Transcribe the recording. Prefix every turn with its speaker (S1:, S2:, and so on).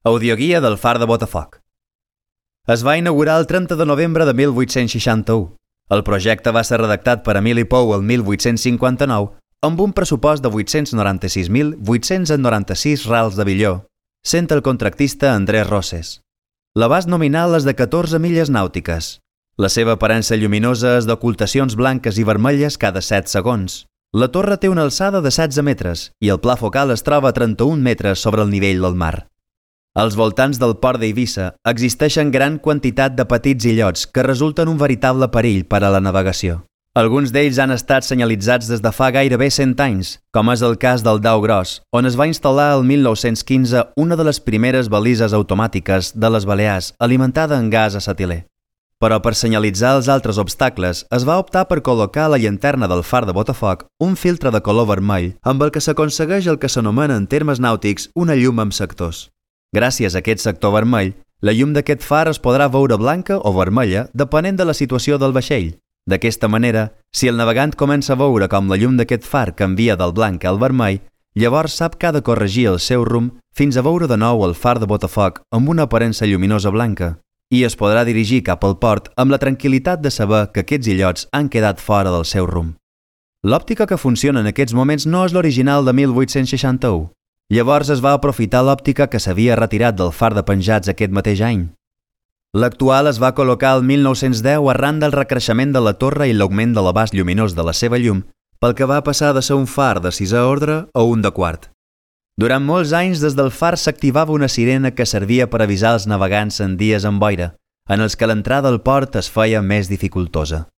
S1: Audioguia del far de Botafoc. Es va inaugurar el 30 de novembre de 1861. El projecte va ser redactat per Emili Pou el 1859 amb un pressupost de 896.896 rals de billó, sent el contractista Andrés Roses. L'abast nominal és de 14 milles nàutiques. La seva aparença lluminosa és d'ocultacions blanques i vermelles cada 7 segons. La torre té una alçada de 16 metres i el pla focal es troba a 31 metres sobre el nivell del mar. Als voltants del port d'Eivissa existeixen gran quantitat de petits illots que resulten un veritable perill per a la navegació. Alguns d'ells han estat senyalitzats des de fa gairebé 100 anys, com és el cas del Dau Gros, on es va instal·lar el 1915 una de les primeres balises automàtiques de les Balears alimentada en gas acetilè. Però per senyalitzar els altres obstacles es va optar per col·locar a la llanterna del far de Botafoc un filtre de color vermell amb el que s'aconsegueix el que s'anomena en termes nàutics una llum amb sectors. Gràcies a aquest sector vermell, la llum d'aquest far es podrà veure blanca o vermella depenent de la situació del vaixell. D'aquesta manera, si el navegant comença a veure com la llum d'aquest far canvia del blanc al vermell, llavors sap que ha de corregir el seu rumb fins a veure de nou el far de Botafoc amb una aparença lluminosa blanca i es podrà dirigir cap al port amb la tranquil·litat de saber que aquests illots han quedat fora del seu rumb. L'òptica que funciona en aquests moments no és l'original de 1861. Llavors es va aprofitar l'òptica que s'havia retirat del far de penjats aquest mateix any. L'actual es va col·locar el 1910 arran del recreixement de la torre i l'augment de l'abast lluminós de la seva llum, pel que va passar de ser un far de 6è ordre a un de quart. Durant molts anys des del far s'activava una sirena que servia per avisar els navegants en dies amb boira, en els que l'entrada al port es feia més dificultosa.